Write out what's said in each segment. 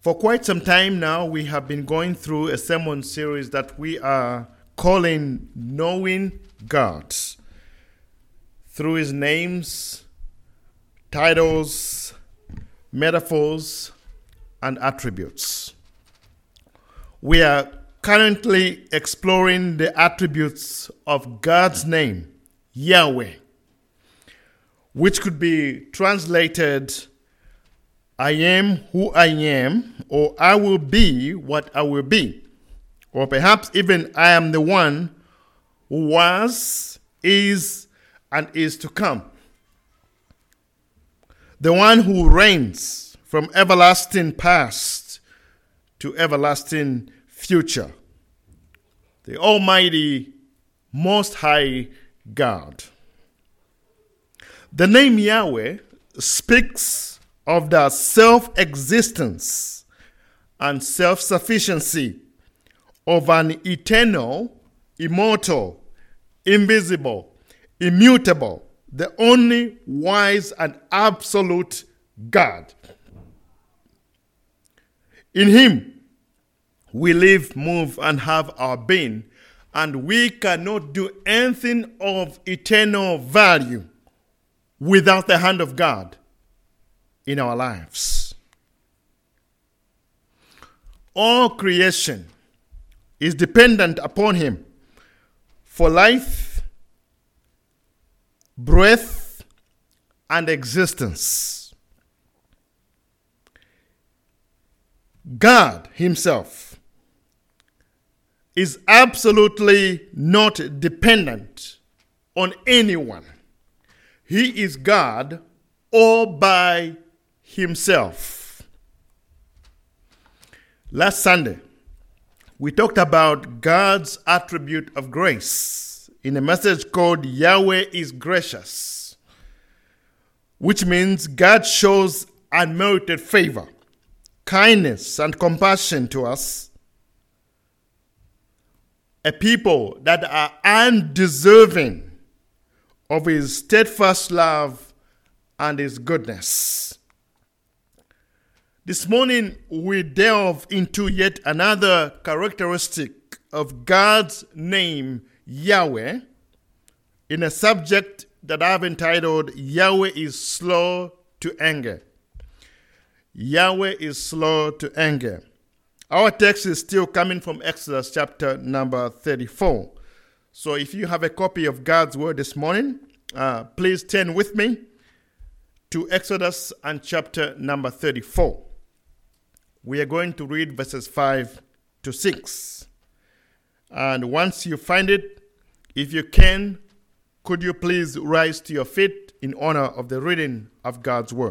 For quite some time now, we have been going through a sermon series that we are calling Knowing God. Through his names, titles, metaphors, and attributes. We are currently exploring the attributes of God's name, Yahweh, which could be translated, I am who I am, or I will be what I will be. Or perhaps even I am the one who was, is, and is to come. The one who reigns from everlasting past to everlasting future. The Almighty, Most High God. The name Yahweh speaks of the self-existence and self-sufficiency of an eternal, immortal, invisible, immutable, the only wise and absolute God. In him, we live, move, and have our being, and we cannot do anything of eternal value without the hand of God in our lives. All creation is dependent upon him for life, breath, and existence. God himself is absolutely not dependent on anyone. He is God all by himself. Last Sunday, we talked about God's attribute of grace in a message called Yahweh is Gracious, which means God shows unmerited favor, kindness, and compassion to us, a people that are undeserving of his steadfast love and his goodness. This morning, we delve into yet another characteristic of God's name, Yahweh, in a subject that I've entitled, Yahweh is slow to anger. Yahweh is slow to anger. Our text is still coming from Exodus chapter number 34. So if you have a copy of God's word this morning, please turn with me to Exodus and chapter number 34. We are going to read verses 5 to 6. And once you find it, if you can, could you please rise to your feet in honor of the reading of God's word?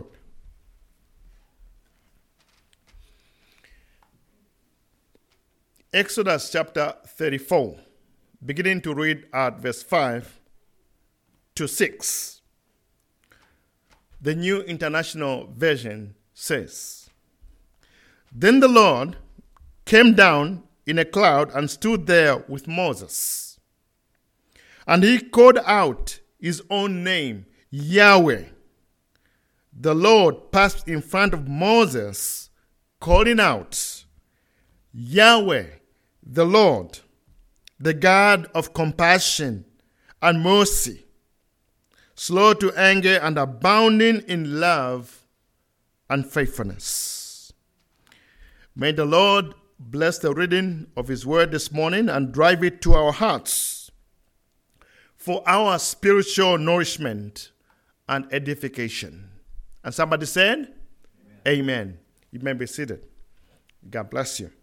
Exodus chapter 34, beginning to read at verse 5 to 6. The New International Version says, Then the Lord came down in a cloud and stood there with Moses. And he called out his own name, Yahweh. The Lord passed in front of Moses, calling out, Yahweh, the Lord, the God of compassion and mercy, slow to anger and abounding in love and faithfulness. May the Lord bless the reading of his word this morning and drive it to our hearts for our spiritual nourishment and edification. And somebody said, Amen. Amen. You may be seated. God bless you.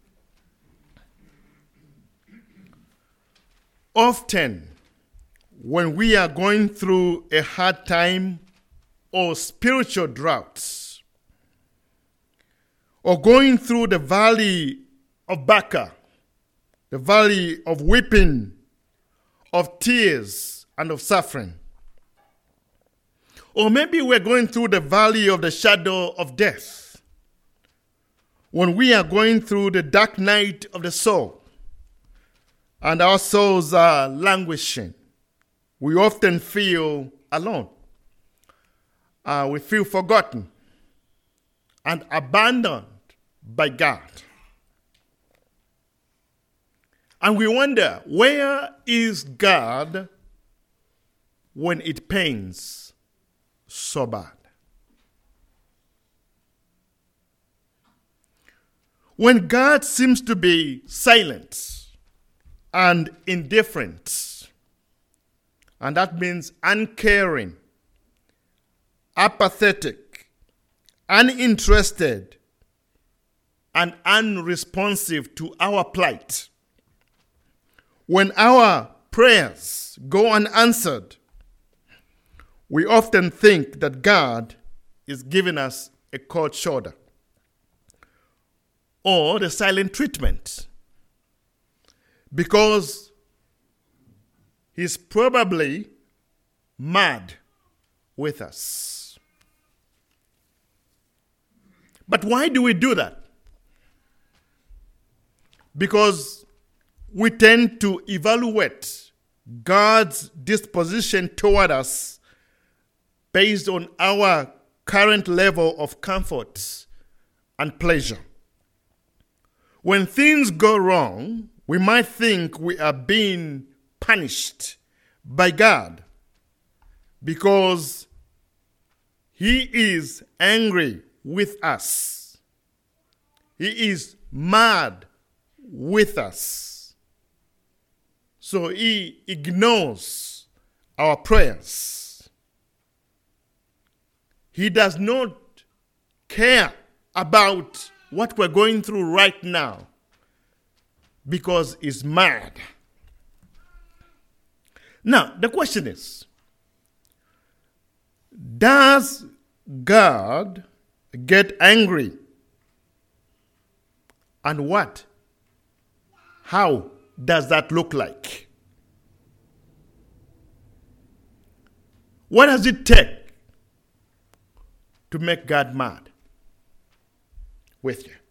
Often, when we are going through a hard time or spiritual droughts, or going through the valley of Baca, the valley of weeping, of tears, and of suffering, or maybe we're going through the valley of the shadow of death, when we are going through the dark night of the soul, and our souls are languishing, we often feel alone. We feel forgotten and abandoned by God. And we wonder, where is God when it pains so bad? When God seems to be silent and indifferent, and that means uncaring, apathetic, uninterested, and unresponsive to our plight. When our prayers go unanswered, we often think that God is giving us a cold shoulder or the silent treatment, because he's probably mad with us. But why do we do that? Because we tend to evaluate God's disposition toward us based on our current level of comfort and pleasure. When things go wrong, we might think we are being punished by God because he is angry with us. He is mad with us. So he ignores our prayers. He does not care about what we're going through right now because he's mad. Now, the question is, does God get angry? And what? How does that look like? What does it take to make God mad with you?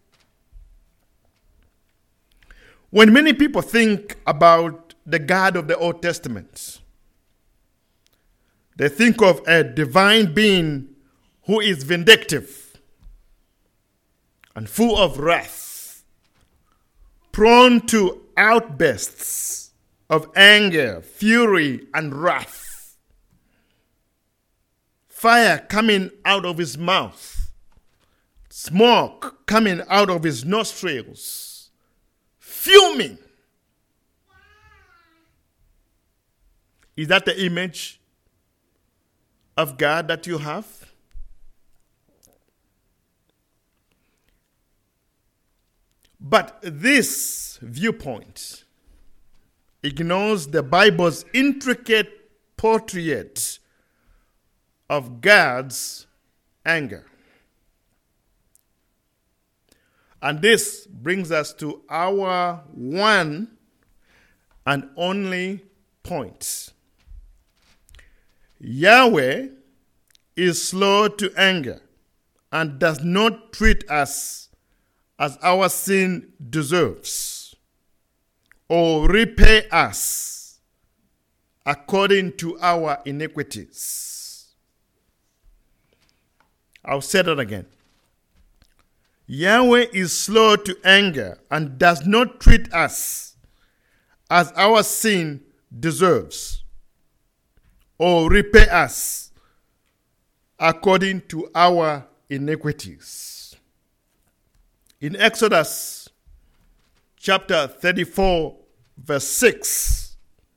When many people think about the God of the Old Testament, they think of a divine being who is vindictive and full of wrath, prone to outbursts of anger, fury, and wrath, fire coming out of his mouth, smoke coming out of his nostrils, fuming. Is that the image of God that you have? But this viewpoint ignores the Bible's intricate portrait of God's anger. And this brings us to our one and only point. Yahweh is slow to anger and does not treat us as our sin deserves, or repay us according to our iniquities. I'll say that again. Yahweh is slow to anger and does not treat us as our sin deserves, or repay us according to our iniquities. In Exodus chapter 34, verse 6,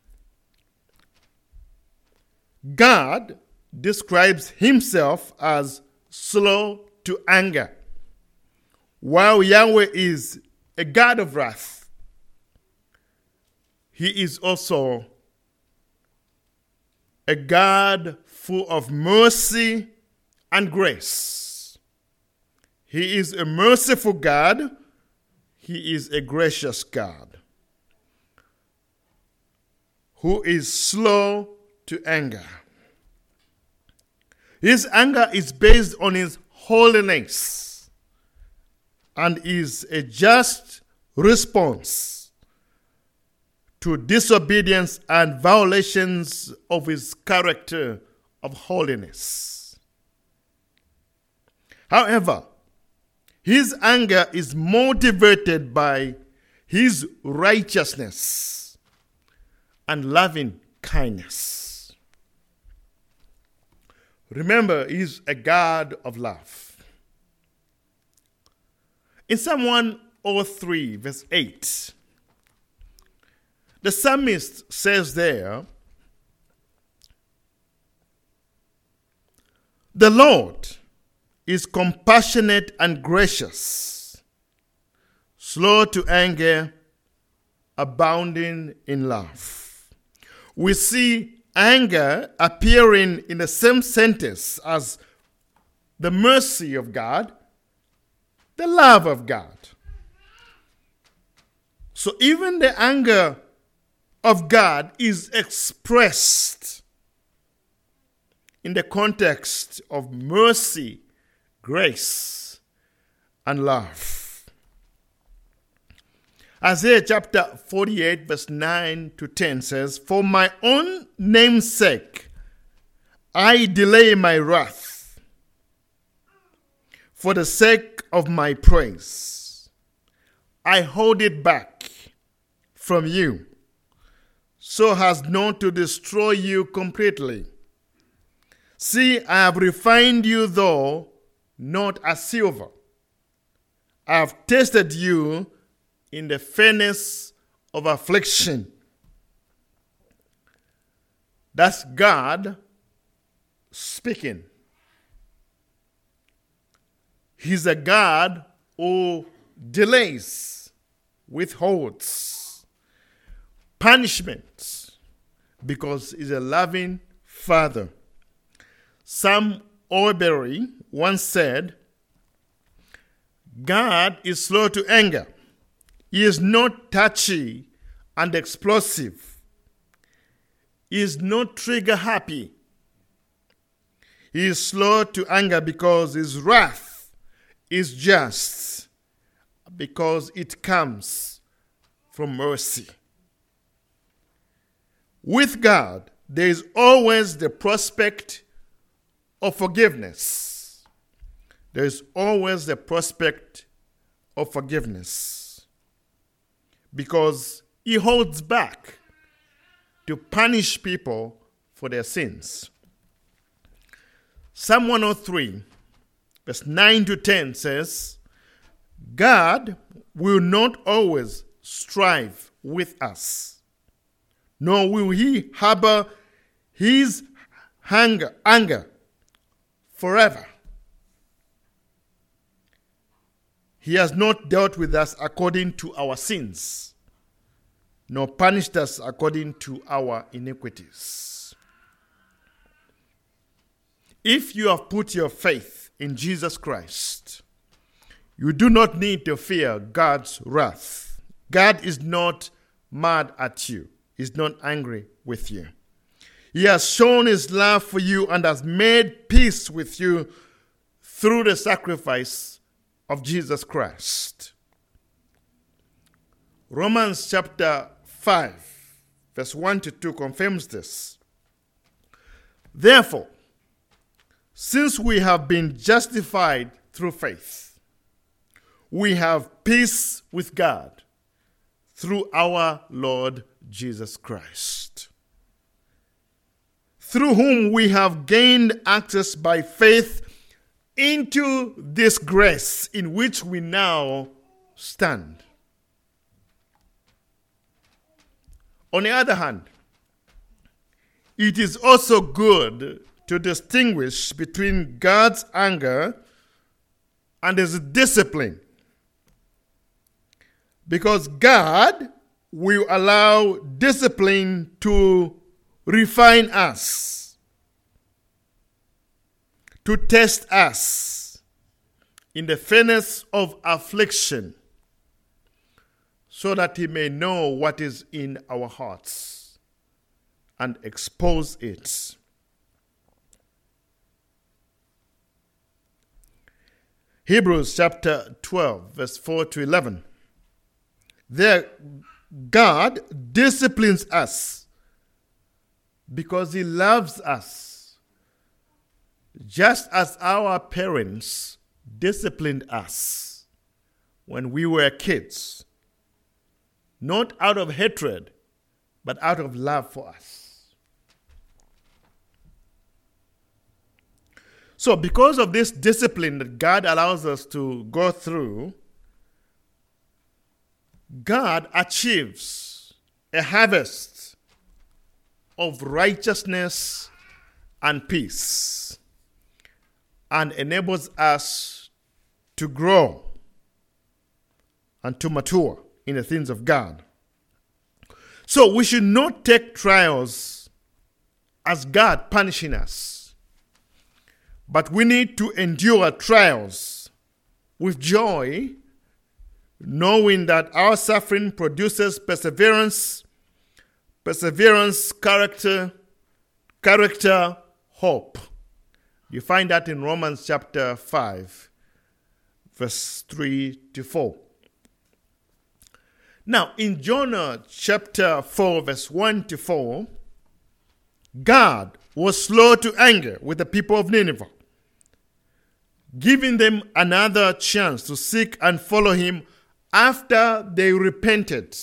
God describes himself as slow to anger, while Yahweh is a God of wrath. He is also a God full of mercy and grace. He is a merciful God. He is a gracious God who is slow to anger. His anger is based on his holiness and is a just response to disobedience and violations of his character of holiness. However, His anger is motivated by his righteousness and loving kindness. Remember, he's a God of love. In Psalm 103, verse 8, the psalmist says there, "The Lord is compassionate and gracious, slow to anger, abounding in love." We see anger appearing in the same sentence as the mercy of God, the love of God. So even the anger of God is expressed in the context of mercy, grace, and love. Isaiah chapter 48 verse 9 to 10 says, "For my own name's sake, I delay my wrath. For the sake of my praise, I hold it back from you, so as not to destroy you completely. See, I have refined you, though not as silver. I have tested you in the furnace of affliction." That's God speaking. He's a God who delays, withholds punishment, because he's a loving Father. Sam Orbery once said, "God is slow to anger. He is not touchy and explosive. He is not trigger happy. He is slow to anger because his wrath is just, because it comes from mercy." With God, there is always the prospect of forgiveness. There is always the prospect of forgiveness, because he holds back to punish people for their sins. Psalm 103, verse 9 to 10 says, "God will not always strive with us, nor will he harbor his anger forever. He has not dealt with us according to our sins, nor punished us according to our iniquities." If you have put your faith in Jesus Christ, you do not need to fear God's wrath. God is not mad at you. He's not angry with you. He has shown his love for you and has made peace with you through the sacrifice of Jesus Christ. Romans chapter 5, verse 1 to 2 confirms this. "Therefore, since we have been justified through faith, we have peace with God through our Lord Jesus Christ, through whom we have gained access by faith into this grace in which we now stand." On the other hand, it is also good to distinguish between God's anger and his discipline, because God will allow discipline to refine us, to test us in the furnace of affliction, so that he may know what is in our hearts and expose it. Hebrews chapter 12, verse 4 to 11. There, God disciplines us because he loves us, just as our parents disciplined us. when we were kids, not out of hatred, but out of love for us. So because of this discipline that God allows us to go through, God achieves a harvest of righteousness and peace and enables us to grow and to mature in the things of God. So we should not take trials as God punishing us, but we need to endure trials with joy, knowing that our suffering produces perseverance, character, hope. You find that in Romans chapter 5, verse 3 to 4. Now, in Jonah chapter 4, verse 1 to 4, God was slow to anger with the people of Nineveh, giving them another chance to seek and follow him after they repented.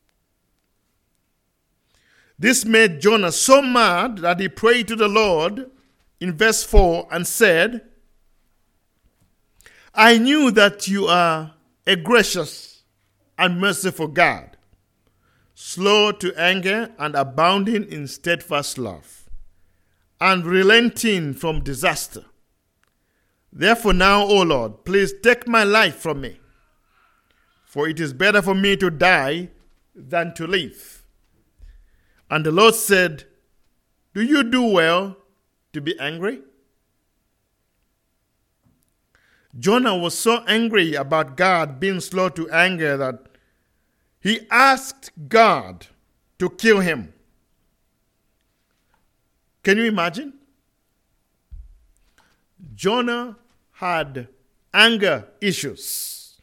This made Jonah so mad that he prayed to the Lord in verse 4 and said, I knew that you are a gracious and merciful God, slow to anger and abounding in steadfast love, and relenting from disaster. Therefore now, O Lord, please take my life from me, for it is better for me to die than to live. And the Lord said, do you do well to be angry? Jonah was so angry about God being slow to anger that he asked God to kill him. Can you imagine? Jonah had anger issues,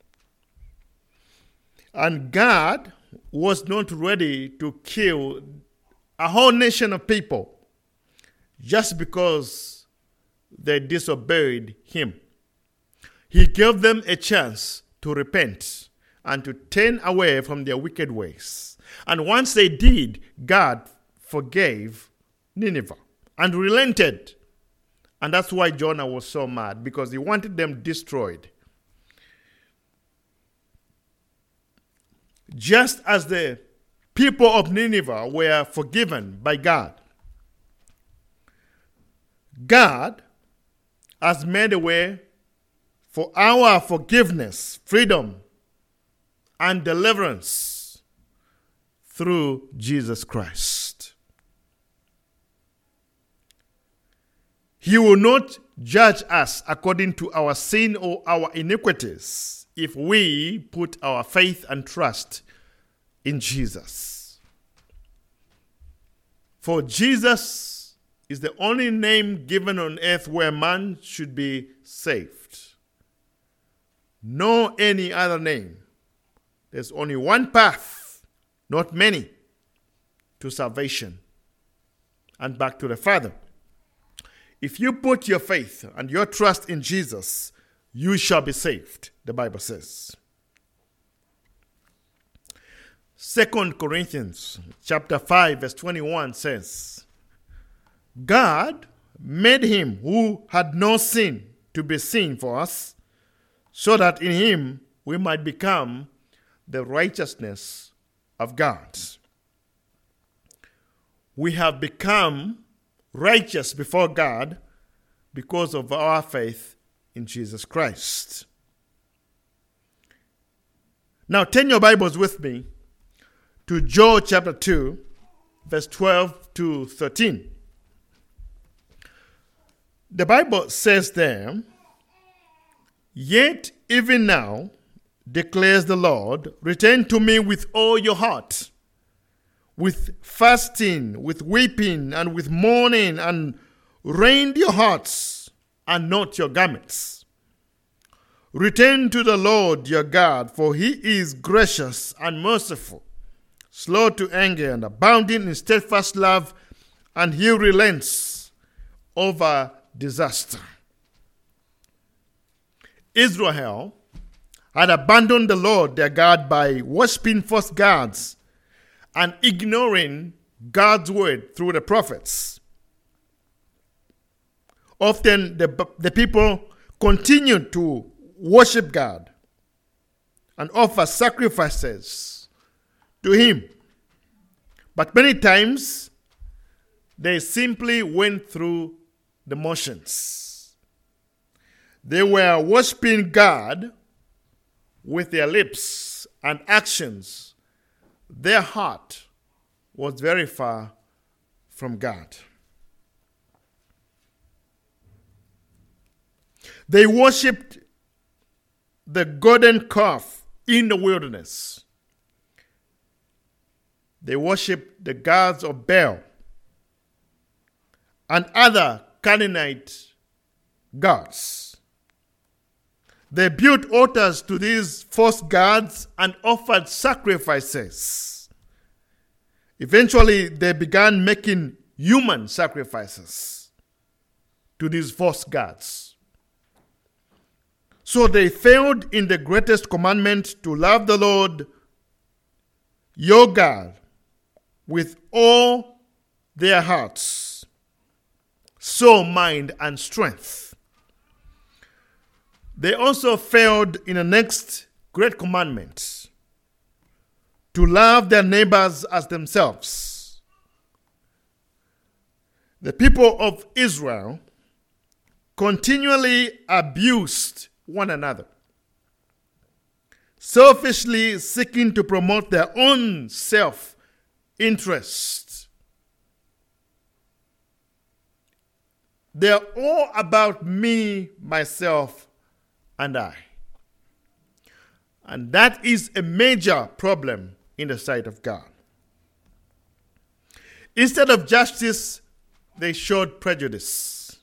and God was not ready to kill a whole nation of people just because they disobeyed him. He gave them a chance to repent and to turn away from their wicked ways. And once they did, God forgave Nineveh and relented. And that's why Jonah was so mad, because he wanted them destroyed. Just as the people of Nineveh were forgiven by God, God has made a way for our forgiveness, freedom, and deliverance through Jesus Christ. He will not judge us according to our sin or our iniquities if we put our faith and trust in Jesus. For Jesus is the only name given on earth where man should be saved. No any other name. There's only one path, not many, to salvation and back to the Father. If you put your faith and your trust in Jesus, you shall be saved, the Bible says. 2 Corinthians chapter 5, verse 21 says, God made him who had no sin to be sin for us, so that in him we might become the righteousness of God. We have become righteous before God because of our faith in Jesus Christ. Now turn your Bibles with me to Joel chapter 2, verse 12 to 13. The Bible says there, yet even now, declares the Lord, return to me with all your heart, with fasting, with weeping, and with mourning, and rend your hearts and not your garments. Return to the Lord your God, for he is gracious and merciful, slow to anger and abounding in steadfast love, and he relents over disaster. Israel had abandoned the Lord their God by worshipping false gods and ignoring God's word through the prophets. Often the people continued to worship God and offer sacrifices to Him. But many times, they simply went through the motions. They were worshiping God with their lips and actions. Their heart was very far from God. They worshipped the golden calf in the wilderness. They worshipped the gods of Baal and other Canaanite gods. They built altars to these false gods and offered sacrifices. Eventually, they began making human sacrifices to these false gods. So they failed in the greatest commandment to love the Lord, your God, with all their hearts, soul, mind, and strength. They also failed in the next great commandment, to love their neighbors as themselves. The people of Israel continually abused one another, selfishly seeking to promote their own self-interest. They're all about me, myself, and I. And that is a major problem in the sight of God. Instead of justice, they showed prejudice.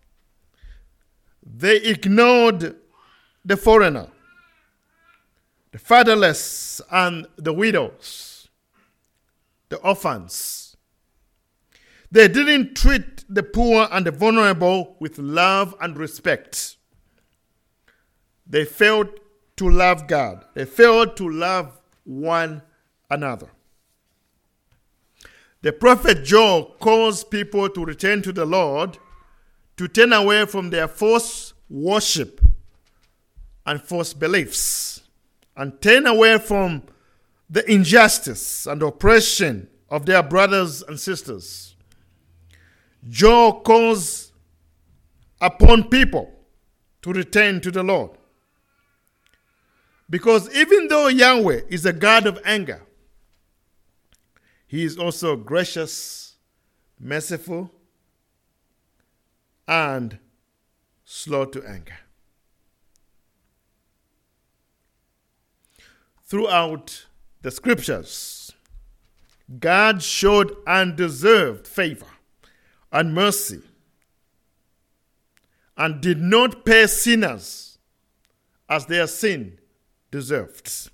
They ignored the foreigner, the fatherless, and the widows, the orphans. They didn't treat the poor and the vulnerable with love and respect. They failed to love God. They failed to love one another. The prophet Joel calls people to return to the Lord, to turn away from their false worship and false beliefs, and turn away from the injustice and oppression of their brothers and sisters. Joel calls upon people to return to the Lord. Because even though Yahweh is a God of anger, He is also gracious, merciful, and slow to anger. Throughout the scriptures, God showed undeserved favor and mercy and did not pay sinners as their sin deserved.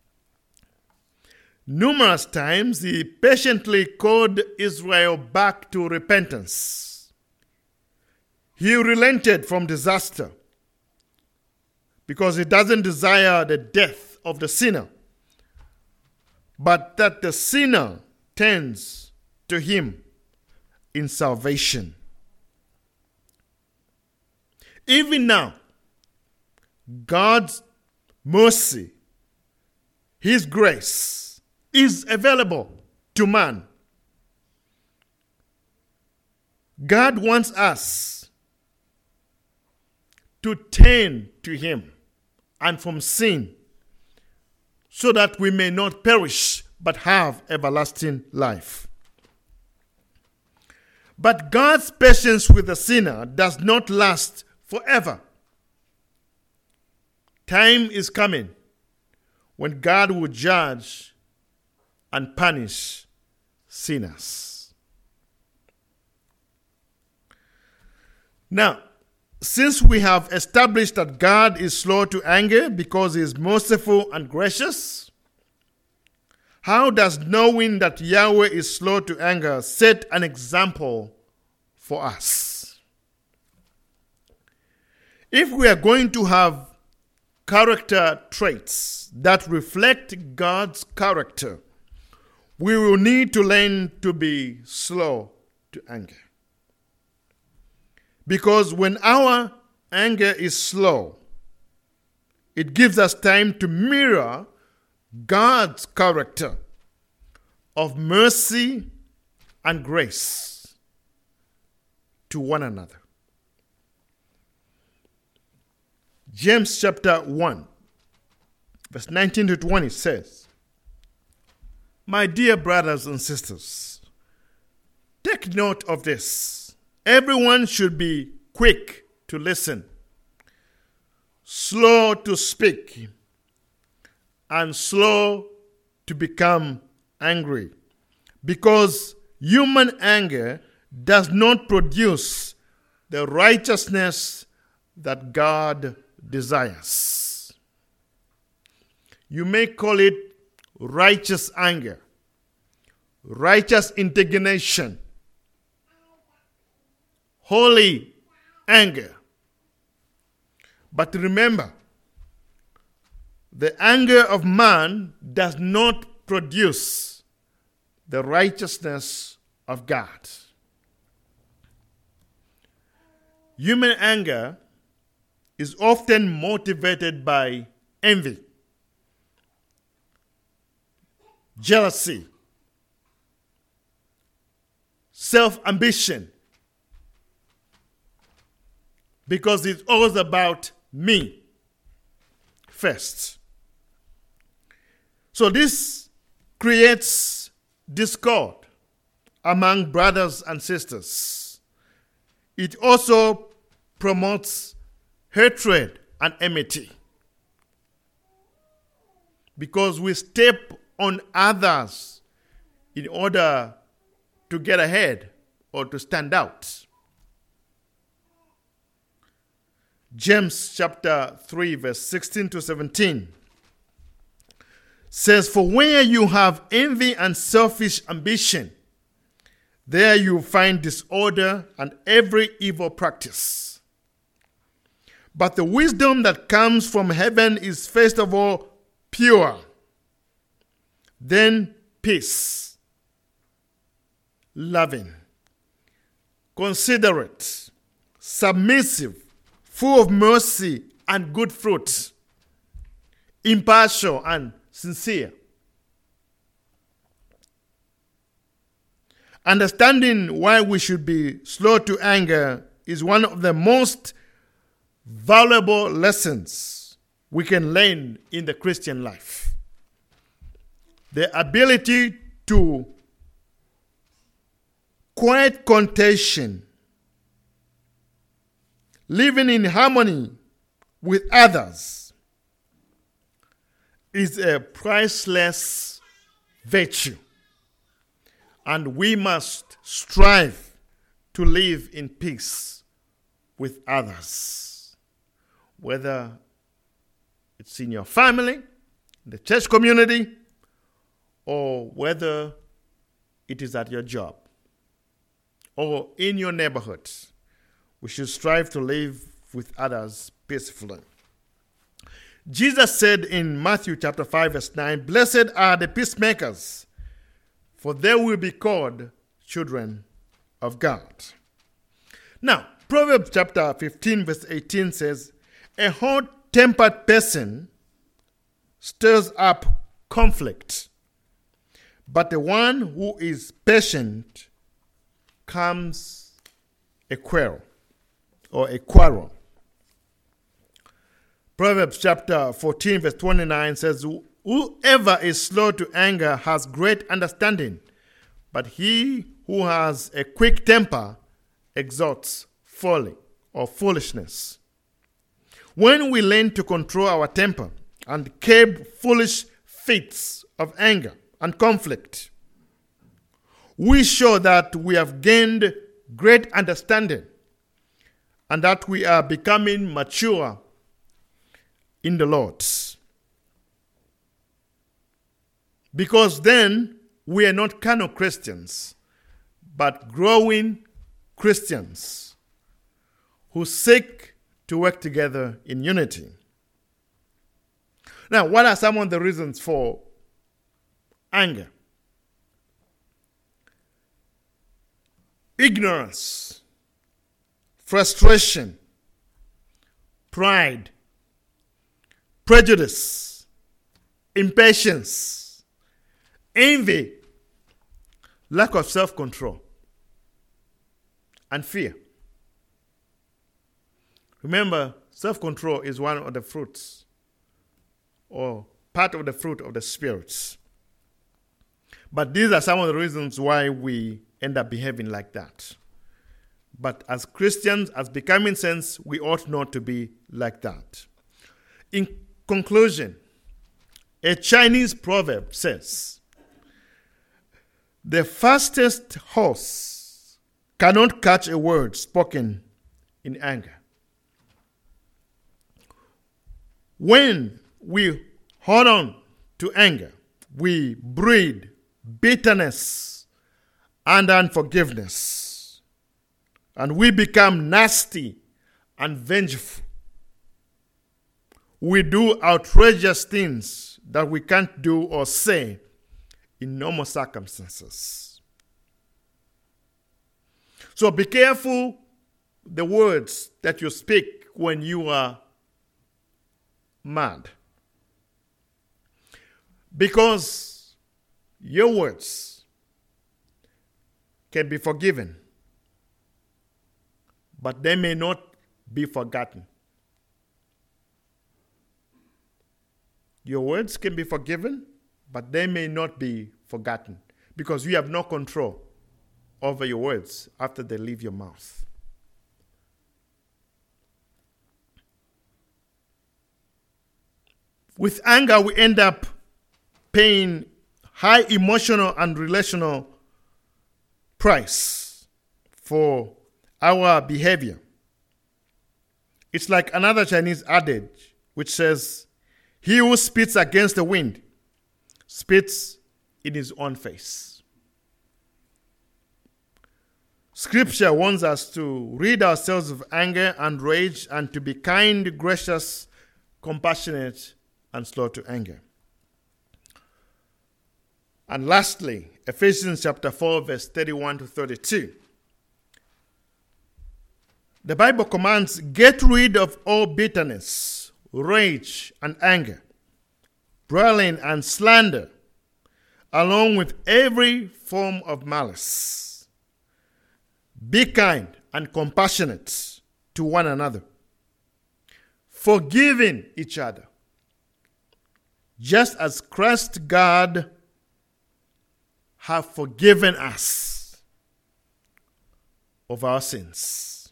Numerous times He patiently called Israel back to repentance. He relented from disaster because He doesn't desire the death of the sinner, but that the sinner turns to Him in salvation. Even now, God's mercy, His grace is available to man. God wants us to turn to Him and from sin, so that we may not perish but have everlasting life. But God's patience with the sinner does not last forever. Time is coming when God will judge and punish sinners. Now, since we have established that God is slow to anger because He is merciful and gracious, how does knowing that Yahweh is slow to anger set an example for us? If we are going to have character traits that reflect God's character, we will need to learn to be slow to anger. Because when our anger is slow, it gives us time to mirror God's character of mercy and grace to one another. James chapter 1, verse 19 to 20 says, "My dear brothers and sisters, take note of this. Everyone should be quick to listen, slow to speak, and slow to become angry, because human anger does not produce the righteousness that God desires." You may call it righteous anger, righteous indignation, holy anger. But remember, the anger of man does not produce the righteousness of God. Human anger is often motivated by envy, jealousy, self-ambition, because it's always about me first. So this creates discord among brothers and sisters. It also promotes hatred and enmity, because we step on others in order to get ahead or to stand out. James chapter 3, verse 16 to 17 says, "For where you have envy and selfish ambition, there you find disorder and every evil practice. But the wisdom that comes from heaven is first of all pure, then peace, loving, considerate, submissive, full of mercy and good fruit, impartial and sincere. Understanding why we should be slow to anger is one of the most valuable lessons we can learn in the Christian life. The ability to quiet contention, living in harmony with others, is a priceless virtue, and we must strive to live in peace with others, whether it's in your family, the church community, or whether it is at your job or in your neighborhood. We should strive to live with others peacefully. Jesus said in Matthew chapter 5, verse 9, "Blessed are the peacemakers, for they will be called children of God." Now, Proverbs chapter 15, verse 18 says, "A hot-tempered person stirs up conflict, but the one who is patient calms a quarrel." Proverbs chapter 14, verse 29 says, "Whoever is slow to anger has great understanding, but he who has a quick temper exalts folly or foolishness." When we learn to control our temper and curb foolish fits of anger and conflict, we show that we have gained great understanding and that we are becoming mature in the Lord. Because then we are not carnal Christians, but growing Christians who seek to work together in unity. Now, what are some of the reasons for anger? Ignorance, frustration, pride, prejudice, impatience, envy, lack of self-control, and fear. Remember, self-control is one of the fruits or part of the fruit of the spirits. But these are some of the reasons why we end up behaving like that. But as Christians, as becoming saints, we ought not to be like that. In conclusion, a Chinese proverb says, "The fastest horse cannot catch a word spoken in anger." When we hold on to anger, we breed bitterness and unforgiveness, and we become nasty and vengeful. We do outrageous things that we can't do or say in normal circumstances. So be careful the words that you speak when you are mad, because your words can be forgiven, but they may not be forgotten. Your words can be forgiven, but they may not be forgotten, because you have no control over your words after they leave your mouth. With anger, we end up paying high emotional and relational price for our behavior. It's like another Chinese adage which says, "He who spits against the wind spits in his own face." Scripture warns us to rid ourselves of anger and rage and to be kind, gracious, compassionate, and slow to anger. And lastly, Ephesians chapter 4, verse 31 to 32. The Bible commands, "Get rid of all bitterness, rage, and anger, brawling and slander, along with every form of malice. Be kind and compassionate to one another, forgiving each other, just as Christ God have forgiven us of our sins."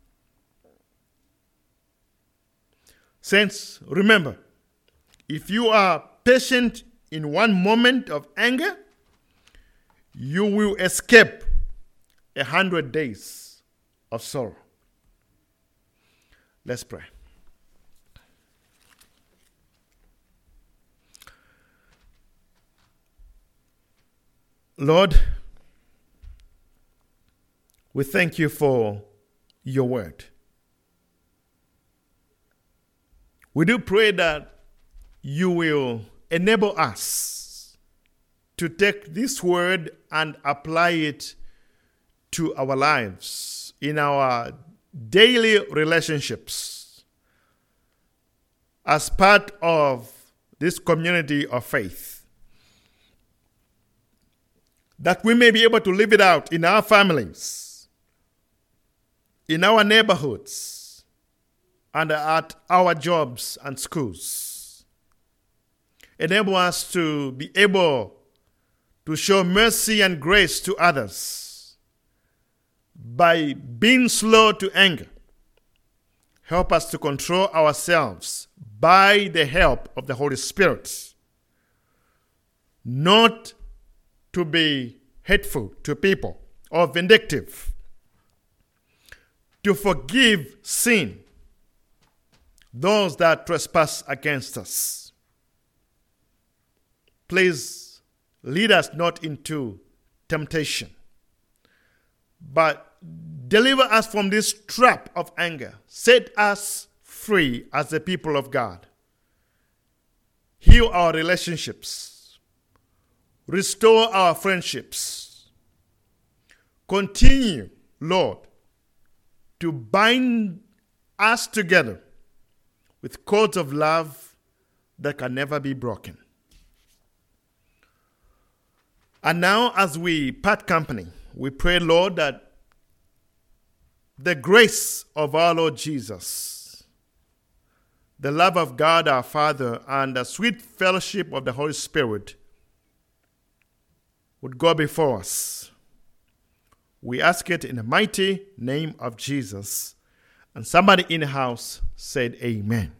Saints, remember, if you are patient in one moment of anger, you will escape 100 days of sorrow. Let's pray. Lord, we thank you for your word. We do pray that you will enable us to take this word and apply it to our lives, in our daily relationships, as part of this community of faith, that we may be able to live it out in our families, in our neighborhoods, and at our jobs and schools. Enable us to be able to show mercy and grace to others by being slow to anger. Help us to control ourselves by the help of the Holy Spirit, not to be hateful to people or vindictive, to forgive sin, those that trespass against us. Please lead us not into temptation, but deliver us from this trap of anger. Set us free as the people of God, Heal our relationships. Restore our friendships. Continue, Lord, to bind us together with cords of love that can never be broken. And now, as we part company, we pray, Lord, that the grace of our Lord Jesus, the love of God our Father, and the sweet fellowship of the Holy Spirit would go before us. We ask it in the mighty name of Jesus. And somebody in the house said, Amen.